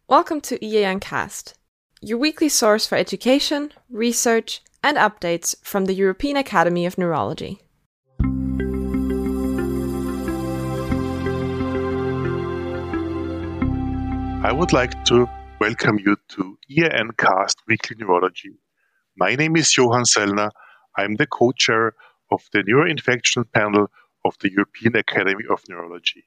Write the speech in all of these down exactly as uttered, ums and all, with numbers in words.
Welcome to E A N Cast, your weekly source for education, research, and updates from the European Academy of Neurology. I would like to welcome you to E A N Cast Weekly Neurology. My name is Johann Sellner. I'm the co-chair of the Neuroinfection panel of the European Academy of Neurology.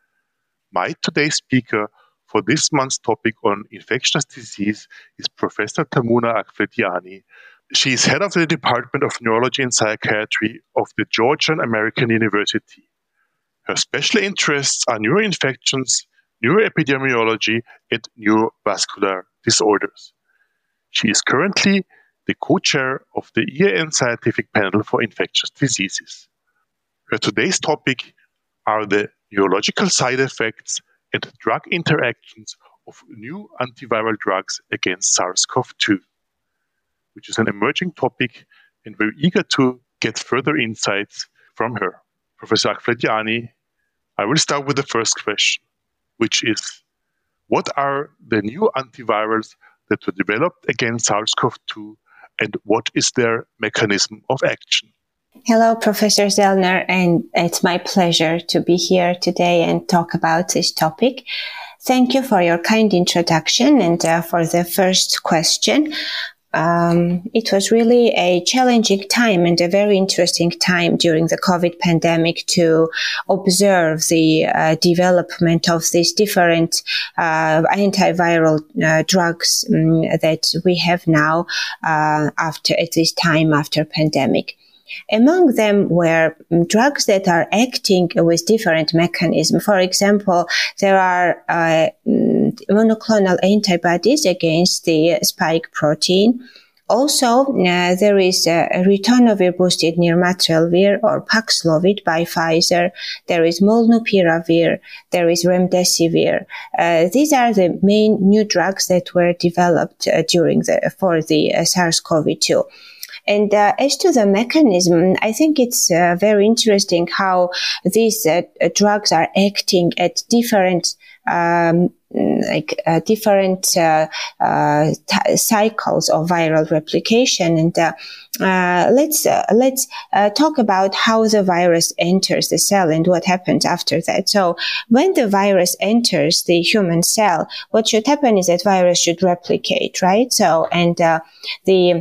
My today's speaker for this month's topic on infectious disease is Professor Tamouna Aghflediani. She is head of the Department of Neurology and Psychiatry of the Georgian American University. Her special interests are neuroinfections, neuroepidemiology, and neurovascular disorders. She is currently the co-chair of the E A N Scientific Panel for Infectious Diseases. Her today's topic are the neurological side effects and drug interactions of new antiviral drugs against SARS-C o V two, which is an emerging topic, and we're eager to get further insights from her. Professor Aghflediani, I will start with the first question, which is, what are the new antivirals that were developed against SARS-C o V two, and what is their mechanism of action? Hello, Professor Sellner, and it's my pleasure to be here today and talk about this topic. Thank you for your kind introduction and uh, for the first question. Um, it was really a challenging time and a very interesting time during the COVID pandemic to observe the uh, development of these different uh, antiviral uh, drugs um, that we have now uh, after at this time after pandemic. Among them were drugs that are acting with different mechanisms. For example, there are uh, monoclonal antibodies against the spike protein. Also, uh, there is uh, ritonavir-boosted nirmatrelvir or Paxlovid by Pfizer. There is molnupiravir. There is remdesivir. Uh, these are the main new drugs that were developed uh, during the for the uh, SARS-C o V two. And uh, as to the mechanism, I think it's uh, very interesting how these uh, drugs are acting at different, um, like uh, different uh, uh, t- cycles of viral replication. And uh, uh, let's uh, let's uh, talk about how the virus enters the cell and what happens after that. So, when the virus enters the human cell, what should happen is that virus should replicate, right? So, and uh, the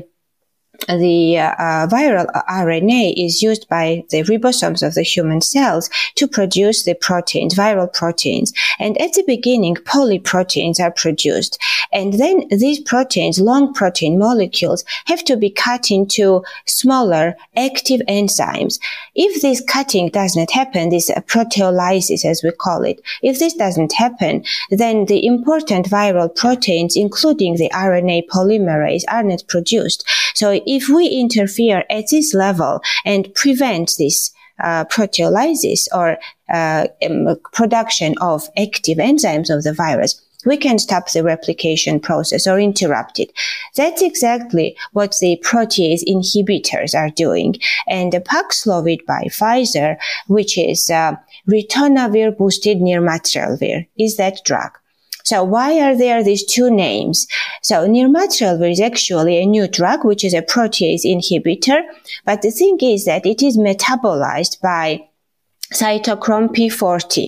The uh, viral R N A is used by the ribosomes of the human cells to produce the proteins, viral proteins. And at the beginning, polyproteins are produced. And then these proteins, long protein molecules, have to be cut into smaller active enzymes. If this cutting does not happen, this proteolysis, as we call it, if this doesn't happen, then the important viral proteins, including the R N A polymerase, are not produced. So if we interfere at this level and prevent this uh, proteolysis or uh, um, production of active enzymes of the virus, we can stop the replication process or interrupt it. That's exactly what the protease inhibitors are doing. And the Paxlovid by Pfizer, which is uh, ritonavir-boosted nirmatrelvir, is that drug. So why are there these two names? So nirmatrelvir is actually a new drug, which is a protease inhibitor. But the thing is that it is metabolized by cytochrome P forty.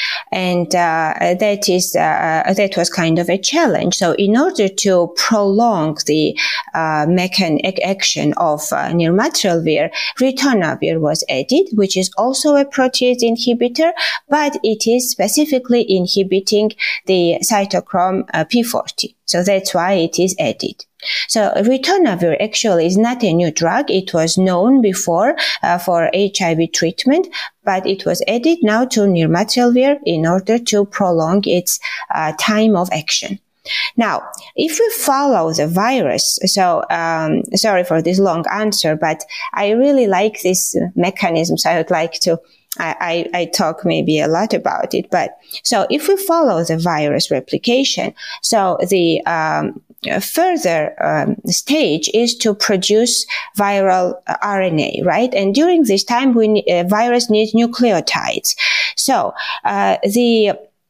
And uh, that is uh, that was kind of a challenge. So in order to prolong the uh, mechanic action of uh, nirmatrelvir, ritonavir was added, which is also a protease inhibitor, but it is specifically inhibiting the cytochrome uh, P forty. So that's why it is added. So ritonavir actually is not a new drug. It was known before uh, for H I V treatment, but it was added now to nirmatrelvir in order to prolong its uh, time of action. Now, if we follow the virus, so um, sorry for this long answer, but I really like this mechanism, so I would like to I, I, I talk maybe a lot about it, but so if we follow the virus replication, so the um, further um, stage is to produce viral uh, R N A, right? And during this time, we uh, virus needs nucleotides. So uh, the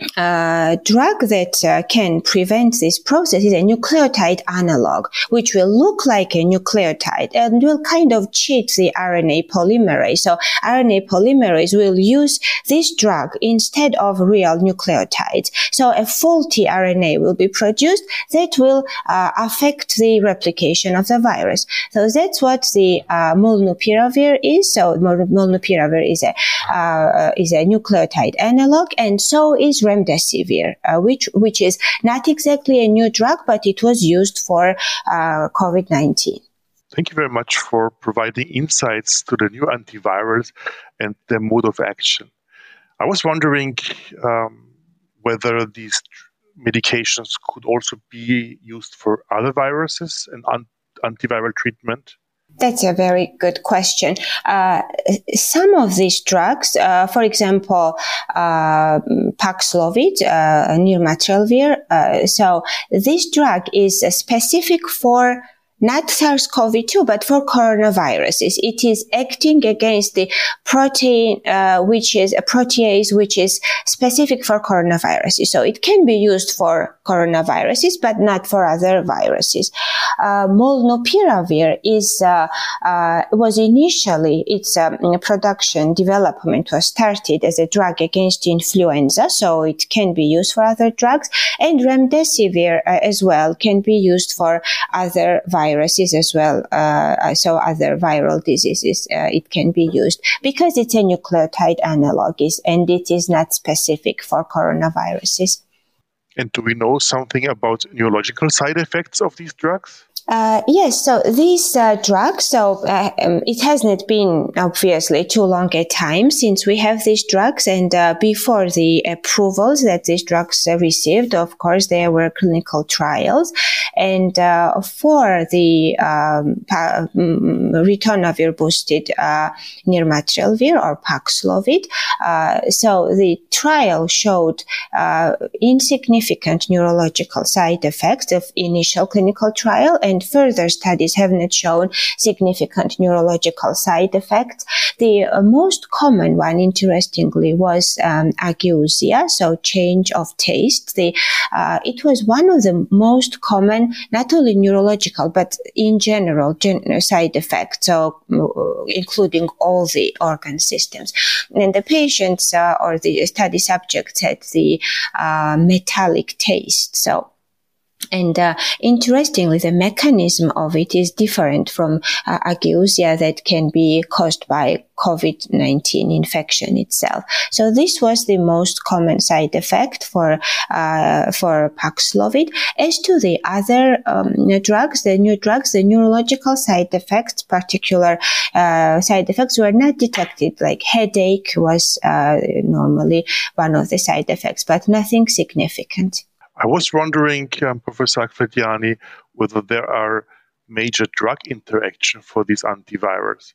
uh, drug that uh, can prevent this process is a nucleotide analog, which will look like a nucleotide and will kind of cheat the R N A polymerase. So R N A polymerase will use this drug instead of real nucleotides. So a faulty R N A will be produced that will uh, affect the replication of the virus. So that's what the uh, molnupiravir is. So molnupiravir is a uh, is a nucleotide analog, and so is remdesivir, uh, which which is not exactly a new drug, but it was used for uh, COVID nineteen. Thank you very much for providing insights to the new antivirals and their mode of action. I was wondering um, whether these medications could also be used for other viruses and un- antiviral treatment. That's a very good question. Uh, some of these drugs, uh, for example, uh, Paxlovid, uh, nirmatrelvir, uh, so this drug is uh, specific for not SARS-CoV two, but for coronaviruses. It is acting against the protein, uh, which is a protease, which is specific for coronaviruses. So it can be used for coronaviruses, but not for other viruses. Uh, molnupiravir is, uh, uh, was initially, its um, production development was started as a drug against influenza. So it can be used for other drugs, and remdesivir uh, as well can be used for other viruses. Viruses as well, uh, so other viral diseases, uh, it can be used because it's a nucleotide analog is, and it is not specific for coronaviruses. And do we know something about neurological side effects of these drugs? Uh, yes, so these uh, drugs, so uh, um, it hasn't been obviously too long a time since we have these drugs, and uh, before the approvals that these drugs uh, received, of course, there were clinical trials, and uh, for the um, pa- um, ritonavir boosted uh, nirmatrelvir or Paxlovid, uh, so the trial showed uh, insignificant neurological side effects of initial clinical trial, and further studies have not shown significant neurological side effects. The uh, most common one, interestingly, was um, ageusia, so change of taste. The, uh, it was one of the most common, not only neurological, but in general, gen- side effects, so uh, including all the organ systems. And the patients uh, or the study subjects had the uh, metallic taste. So And uh, interestingly, the mechanism of it is different from uh, ageusia that can be caused by COVID nineteen infection itself. So this was the most common side effect for uh, for Paxlovid. As to the other um, drugs, the new drugs, the neurological side effects, particular uh, side effects were not detected. Like headache was uh, normally one of the side effects, but nothing significant. I was wondering, um, Professor Akhvetiani, whether there are major drug interactions for these antivirals.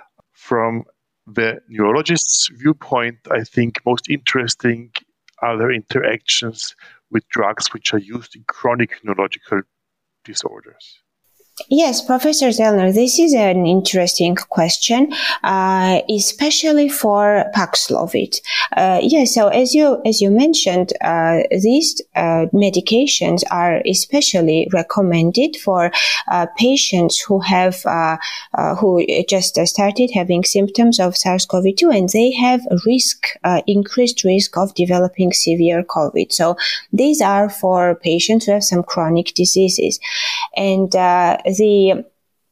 From the neurologist's viewpoint, I think most interesting are their interactions with drugs which are used in chronic neurological disorders. Yes, Professor Zellner, this is an interesting question, uh, especially for Paxlovid. Uh, yes, so as you as you mentioned, uh, these uh, medications are especially recommended for uh, patients who have uh, uh, who just started having symptoms of SARS-CoV two, and they have a risk, uh, increased risk of developing severe COVID. So these are for patients who have some chronic diseases, and uh, the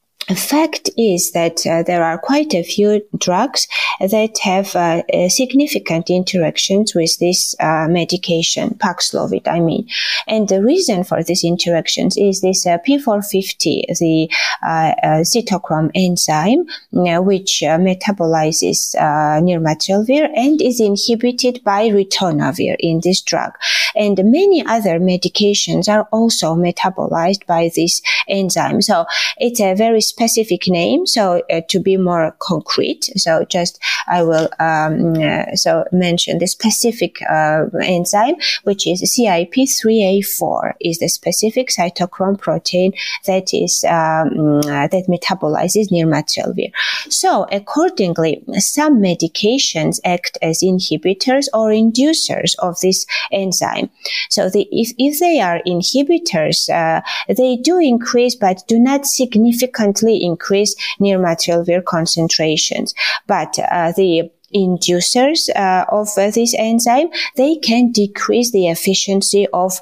fact is that uh, there are quite a few drugs that have uh, uh, significant interactions with this uh, medication, Paxlovid, I mean. And the reason for these interactions is this uh, P four fifty, the uh, uh, cytochrome enzyme, uh, which uh, metabolizes uh, nirmatrelvir and is inhibited by ritonavir in this drug. And many other medications are also metabolized by this enzyme. So it's a very special specific name. So uh, to be more concrete, so just I will um, uh, so mention the specific uh, enzyme, which is C I P three A four, is the specific cytochrome protein that is um, uh, that metabolizes nirmatrelvir. So accordingly, some medications act as inhibitors or inducers of this enzyme. So the, if, if they are inhibitors, uh, they do increase but do not significantly increase nirmatrelvir concentrations. But uh, the inducers uh, of uh, this enzyme, they can decrease the efficiency of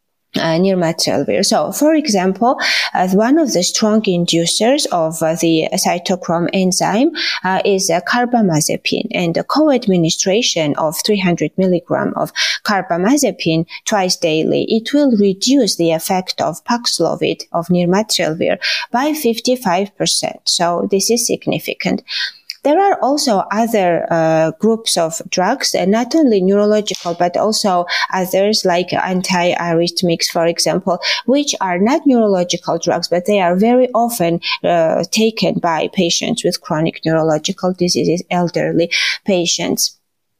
Uh, nirmatrelvir. So, for example, uh, one of the strong inducers of uh, the cytochrome enzyme uh, is uh, carbamazepine, and the co-administration of three hundred milligrams of carbamazepine twice daily, it will reduce the effect of Paxlovid, of nirmatrelvir, by fifty-five percent. So, this is significant. There are also other uh, groups of drugs, uh, not only neurological, but also others like antiarrhythmics, for example, which are not neurological drugs, but they are very often uh, taken by patients with chronic neurological diseases, elderly patients.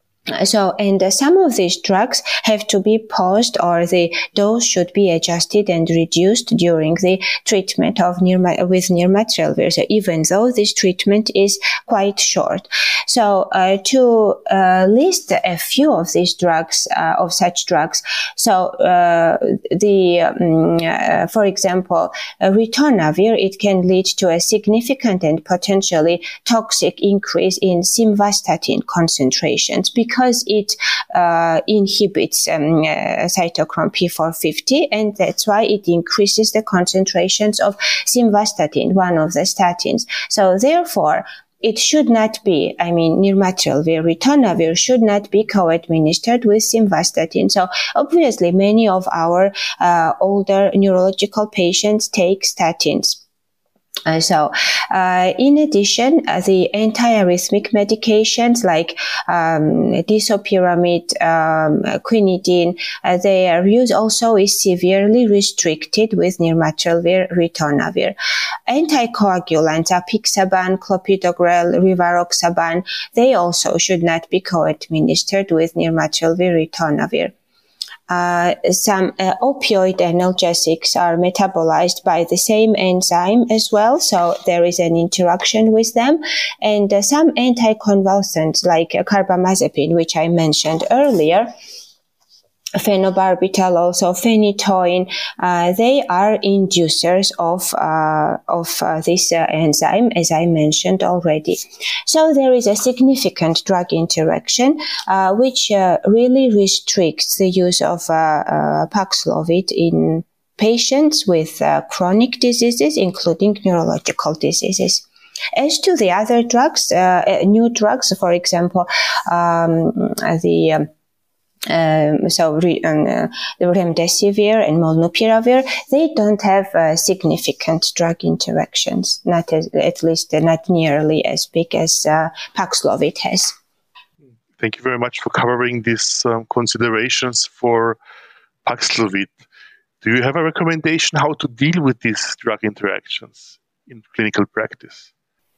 So, and uh, some of these drugs have to be paused, or the dose should be adjusted and reduced during the treatment of nirma- with nirmatrelvir. So, even though this treatment is quite short. So, uh, to uh, list a few of these drugs, uh, of such drugs. So, uh, the, um, uh, for example, uh, ritonavir, it can lead to a significant and potentially toxic increase in simvastatin concentrations, because because it uh, inhibits um, uh, cytochrome P four fifty, and that's why it increases the concentrations of simvastatin, one of the statins. So therefore, it should not be, I mean, nirmatrelvir, ritonavir should not be co-administered with simvastatin. So obviously, many of our uh, older neurological patients take statins. Uh, so, uh, in addition, uh, the antiarrhythmic medications like um, disopyramide, um, quinidine, uh, their use also is severely restricted with nirmatrelvir, ritonavir. Anticoagulants, apixaban, clopidogrel, rivaroxaban, they also should not be co-administered with nirmatrelvir, ritonavir. Uh, some uh, opioid analgesics are metabolized by the same enzyme as well, so there is an interaction with them. And uh, some anticonvulsants like uh, carbamazepine, which I mentioned earlier, phenobarbital, also phenytoin, uh, they are inducers of uh, of uh, this uh, enzyme, as I mentioned already. So there is a significant drug interaction uh, which uh, really restricts the use of uh, uh, Paxlovid in patients with uh, chronic diseases, including neurological diseases. As to the other drugs, uh, new drugs, for example, um, the um, Um, so um, uh, the remdesivir and molnupiravir, they don't have uh, significant drug interactions, not as, at least uh, not nearly as big as uh, Paxlovid has. Thank you very much for covering these um, considerations for Paxlovid. Do you have a recommendation how to deal with these drug interactions in clinical practice?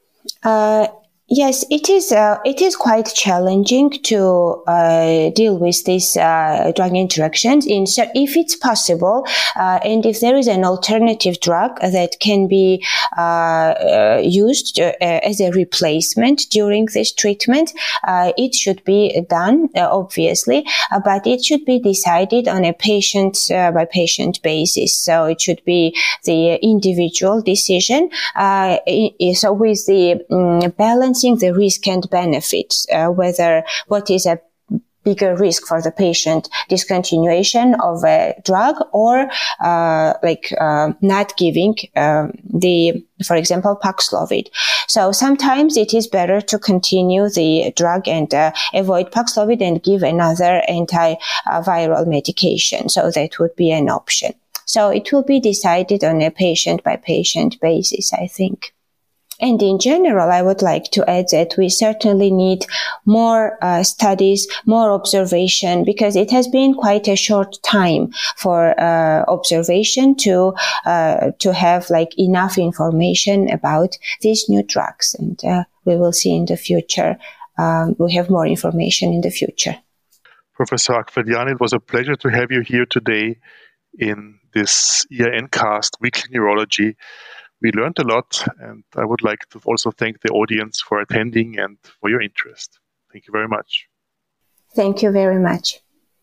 Uh, Yes, it is. Uh, it is quite challenging to uh, deal with these uh, drug interactions. In so if it's possible, uh, and if there is an alternative drug that can be uh, uh, used uh, as a replacement during this treatment, uh, it should be done, uh, obviously. Uh, but it should be decided on a patient uh, by patient basis. So it should be the individual decision. Uh, so with the um, balance the risk and benefits, uh, whether what is a bigger risk for the patient, discontinuation of a drug or uh, like uh, not giving um, the, for example, Paxlovid. So sometimes it is better to continue the drug and uh, avoid Paxlovid and give another antiviral medication. So that would be an option. So it will be decided on a patient by patient basis, I think. And in general, I would like to add that we certainly need more uh, studies, more observation, because it has been quite a short time for uh, observation to uh, to have like enough information about these new drugs. And uh, we will see in the future. Um, we have more information in the future. Professor Akhvedian, it was a pleasure to have you here today in this EANcast Weekly Neurology. We learned a lot, and I would like to also thank the audience for attending and for your interest. Thank you very much. Thank you very much.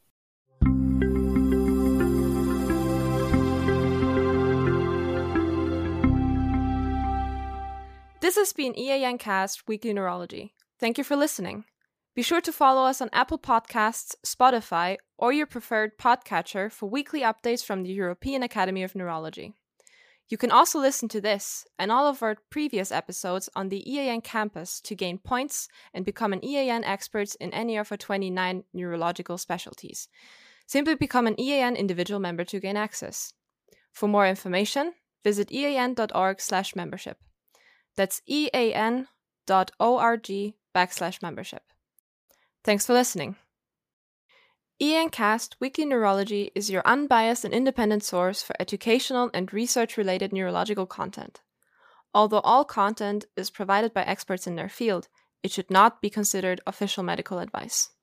This has been EANcast Weekly Neurology. Thank you for listening. Be sure to follow us on Apple Podcasts, Spotify, or your preferred podcatcher for weekly updates from the European Academy of Neurology. You can also listen to this and all of our previous episodes on the E A N campus to gain points and become an E A N expert in any of our twenty-nine neurological specialties. Simply become an E A N individual member to gain access. For more information, visit ean.org slash membership. That's ean.org backslash membership. Thanks for listening. EANcast Weekly Neurology is your unbiased and independent source for educational and research-related neurological content. Although all content is provided by experts in their field, it should not be considered official medical advice.